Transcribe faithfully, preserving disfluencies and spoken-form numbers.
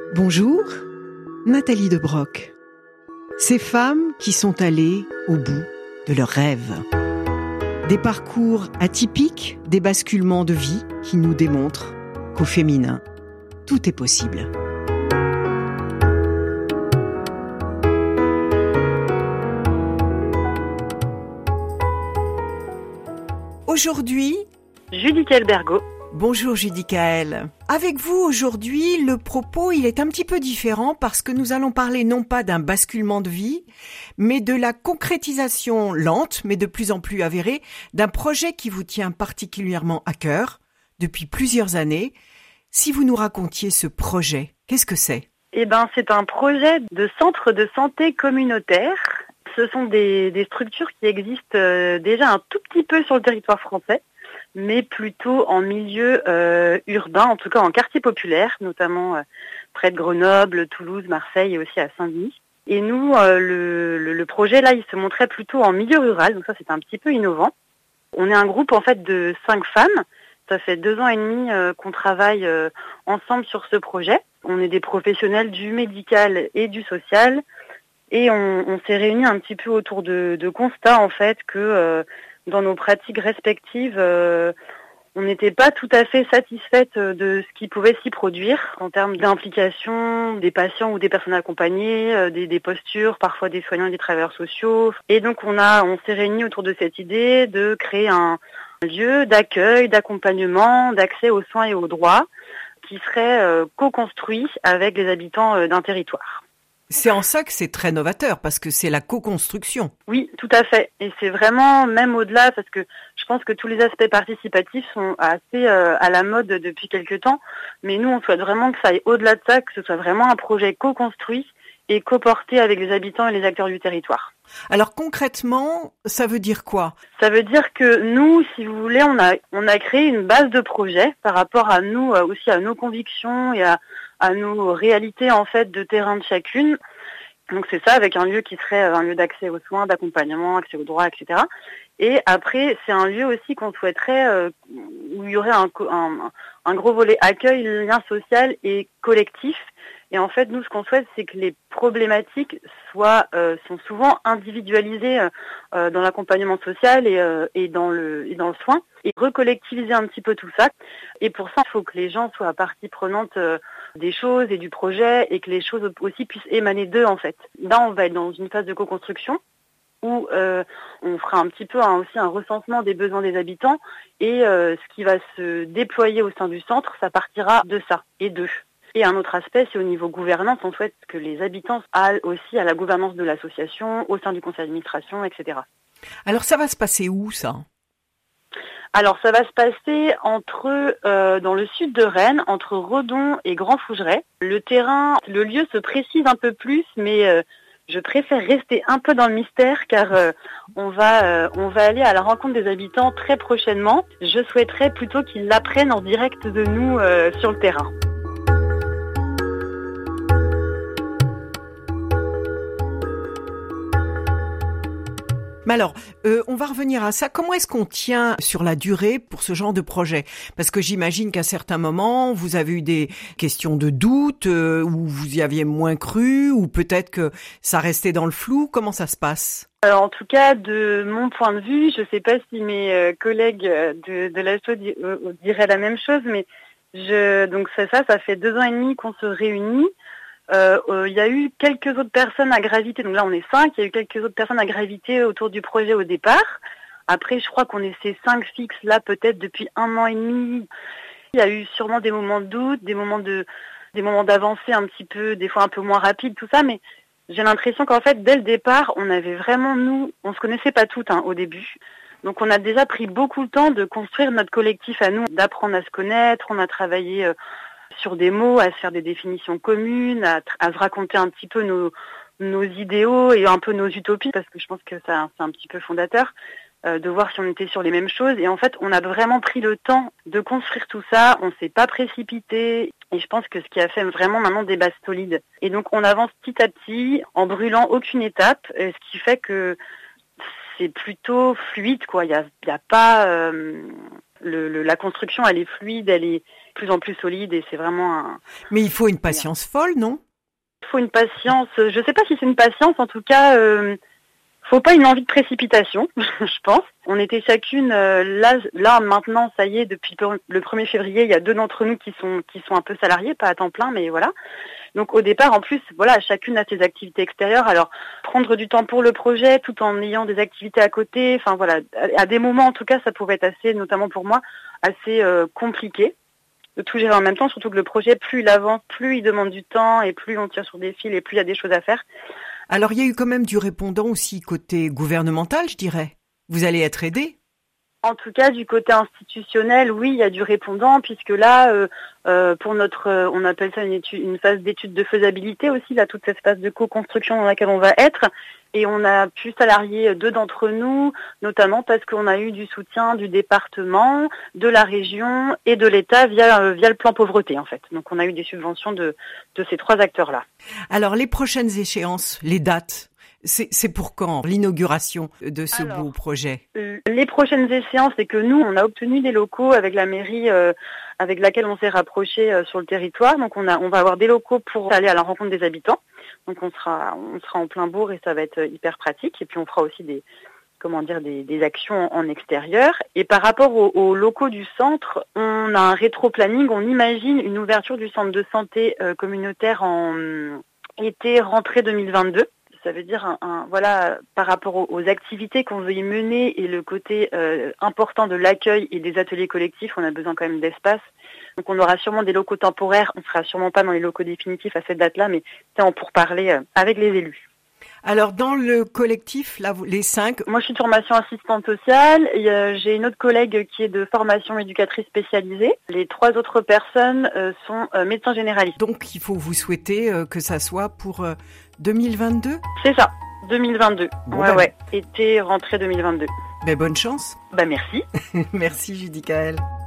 Bonjour, Nathalie Debroc. Ces femmes qui sont allées au bout de leurs rêves. Des parcours atypiques, des basculements de vie qui nous démontrent qu'au féminin, tout est possible. Aujourd'hui, Judicaël Bergot. Bonjour Judicaël. Avec vous aujourd'hui, le propos il est un petit peu différent parce que nous allons parler non pas d'un basculement de vie, mais de la concrétisation lente, mais de plus en plus avérée, d'un projet qui vous tient particulièrement à cœur depuis plusieurs années. Si vous nous racontiez ce projet, qu'est-ce que c'est ? Eh ben, c'est un projet de centre de santé communautaire. Ce sont des, des structures qui existent euh, déjà un tout petit peu sur le territoire français, mais plutôt en milieu euh, urbain, en tout cas en quartier populaire, notamment euh, près de Grenoble, Toulouse, Marseille et aussi à Saint-Denis. Et nous, euh, le, le, le projet là, il se montrait plutôt en milieu rural, donc ça c'est un petit peu innovant. On est un groupe en fait de cinq femmes. Ça fait deux ans et demi euh, qu'on travaille euh, ensemble sur ce projet. On est des professionnels du médical et du social, et on, on s'est réunis un petit peu autour de, de constats en fait que euh, dans nos pratiques respectives, euh, on n'était pas tout à fait satisfaite de ce qui pouvait s'y produire en termes d'implication des patients ou des personnes accompagnées, euh, des, des postures, parfois des soignants et des travailleurs sociaux. Et donc on a, on s'est réunis autour de cette idée de créer un, un lieu d'accueil, d'accompagnement, d'accès aux soins et aux droits qui serait euh, co-construit avec les habitants euh, d'un territoire. C'est en ça que c'est très novateur, parce que c'est la co-construction. Oui, tout à fait. Et c'est vraiment, même au-delà, parce que je pense que tous les aspects participatifs sont assez euh, à la mode depuis quelques temps. Mais nous, on souhaite vraiment que ça aille au-delà de ça, que ce soit vraiment un projet co-construit et co-porté avec les habitants et les acteurs du territoire. Alors concrètement, ça veut dire quoi ? Ça veut dire que nous, si vous voulez, on a, on a créé une base de projet par rapport à nous, euh, aussi à nos convictions et à à nos réalités en fait de terrain de chacune. Donc c'est ça, avec un lieu qui serait un lieu d'accès aux soins, d'accompagnement, accès aux droits, et cetera. Et après, c'est un lieu aussi qu'on souhaiterait, euh, où il y aurait un, un, un gros volet accueil, lien social et collectif. Et en fait, nous, ce qu'on souhaite, c'est que les problématiques soient, euh, sont souvent individualisées euh, dans l'accompagnement social et, euh, et, dans le, et dans le soin, et recollectiviser un petit peu tout ça. Et pour ça, il faut que les gens soient partie prenante euh, des choses et du projet, et que les choses aussi puissent émaner d'eux, en fait. Là, on va être dans une phase de co-construction où euh, on fera un petit peu hein, aussi un recensement des besoins des habitants, et euh, ce qui va se déployer au sein du centre, ça partira de ça et d'eux. Et un autre aspect, c'est au niveau gouvernance, on souhaite que les habitants aillent aussi à la gouvernance de l'association, au sein du conseil d'administration, et cetera. Alors ça va se passer où, ça ? Alors ça va se passer entre euh, dans le sud de Rennes, entre Redon et Grand-Fougeray. Le terrain, le lieu se précise un peu plus, mais euh, je préfère rester un peu dans le mystère, car euh, on va euh, on va aller à la rencontre des habitants très prochainement. Je souhaiterais plutôt qu'ils l'apprennent en direct de nous euh, sur le terrain. Mais alors, euh, on va revenir à ça. Comment est-ce qu'on tient sur la durée pour ce genre de projet ? Parce que j'imagine qu'à certains moments, vous avez eu des questions de doute, euh, où vous y aviez moins cru, ou peut-être que ça restait dans le flou. Comment ça se passe ? Alors, en tout cas, de mon point de vue, je ne sais pas si mes euh, collègues de, de l'asso di- euh, diraient la même chose, mais je, donc c'est ça, ça fait deux ans et demi qu'on se réunit. Il euh, euh, y a eu quelques autres personnes à graviter, donc là on est cinq, il y a eu quelques autres personnes à graviter autour du projet au départ. Après, je crois qu'on est ces cinq fixes là peut-être depuis un an et demi. Il y a eu sûrement des moments de doute, des moments de, des moments d'avancée un petit peu, des fois un peu moins rapides, tout ça, mais j'ai l'impression qu'en fait, dès le départ, on avait vraiment, nous, on se connaissait pas toutes hein, au début. Donc on a déjà pris beaucoup de temps de construire notre collectif à nous, d'apprendre à se connaître, on a travaillé euh, sur des mots, à se faire des définitions communes, à, à se raconter un petit peu nos, nos idéaux et un peu nos utopies, parce que je pense que ça, c'est un petit peu fondateur, euh, de voir si on était sur les mêmes choses. Et en fait, on a vraiment pris le temps de construire tout ça, on s'est pas précipité, et je pense que ce qui a fait vraiment maintenant des bases solides. Et donc on avance petit à petit, en brûlant aucune étape, ce qui fait que c'est plutôt fluide, quoi. Il y a, il y a pas... Euh, Le, le, la construction, elle est fluide, elle est de plus en plus solide et c'est vraiment un... Mais il faut une patience folle, non ? Il faut une patience, je sais pas si c'est une patience, en tout cas, euh, faut pas une envie de précipitation, je pense. On était chacune, euh, là, là maintenant, ça y est, depuis le premier février, il y a deux d'entre nous qui sont qui sont un peu salariés, pas à temps plein, mais voilà. Donc au départ, en plus, voilà, chacune a ses activités extérieures. Alors prendre du temps pour le projet, tout en ayant des activités à côté. Enfin voilà, à des moments, en tout cas, ça pouvait être assez, notamment pour moi, assez euh, compliqué de tout gérer en même temps. Surtout que le projet, plus il avance, plus il demande du temps et plus on tire sur des fils et plus il y a des choses à faire. Alors il y a eu quand même du répondant aussi côté gouvernemental, je dirais. Vous allez être aidé ? En tout cas, du côté institutionnel, oui, il y a du répondant, puisque là, euh, euh, pour notre, euh, on appelle ça une, étude, une phase d'étude de faisabilité aussi, là, toute cette phase de co-construction dans laquelle on va être, et on a pu salarier deux d'entre nous, notamment parce qu'on a eu du soutien du département, de la région et de l'État via euh, via le plan pauvreté, en fait. Donc, on a eu des subventions de de ces trois acteurs-là. Alors, les prochaines échéances, les dates. C'est, c'est pour quand l'inauguration de ce Alors, beau projet ? Les prochaines échéances, c'est que nous, on a obtenu des locaux avec la mairie euh, avec laquelle on s'est rapproché euh, sur le territoire. Donc on a, on va avoir des locaux pour aller à la rencontre des habitants. Donc on sera, on sera en plein bourg et ça va être hyper pratique. Et puis on fera aussi des, comment dire, des, des actions en extérieur. Et par rapport aux, aux locaux du centre, on a un rétro-planning. On imagine une ouverture du centre de santé euh, communautaire en euh, été rentrée deux mille vingt-deux. Ça veut dire, un, un, voilà, par rapport aux, aux activités qu'on veut y mener et le côté euh, important de l'accueil et des ateliers collectifs, on a besoin quand même d'espace. Donc on aura sûrement des locaux temporaires, on ne sera sûrement pas dans les locaux définitifs à cette date-là, mais c'est en pourparler euh, avec les élus. Alors dans le collectif, là, les cinq... Moi je suis de formation assistante sociale, et, euh, j'ai une autre collègue qui est de formation éducatrice spécialisée. Les trois autres personnes euh, sont euh, médecins généralistes. Donc il faut vous souhaiter euh, que ça soit pour euh, deux mille vingt-deux ? C'est ça, deux mille vingt-deux. Bon, ouais, ben... ouais, été, rentrée deux mille vingt-deux. Ben bonne chance. Bah merci. Merci Judy Kael.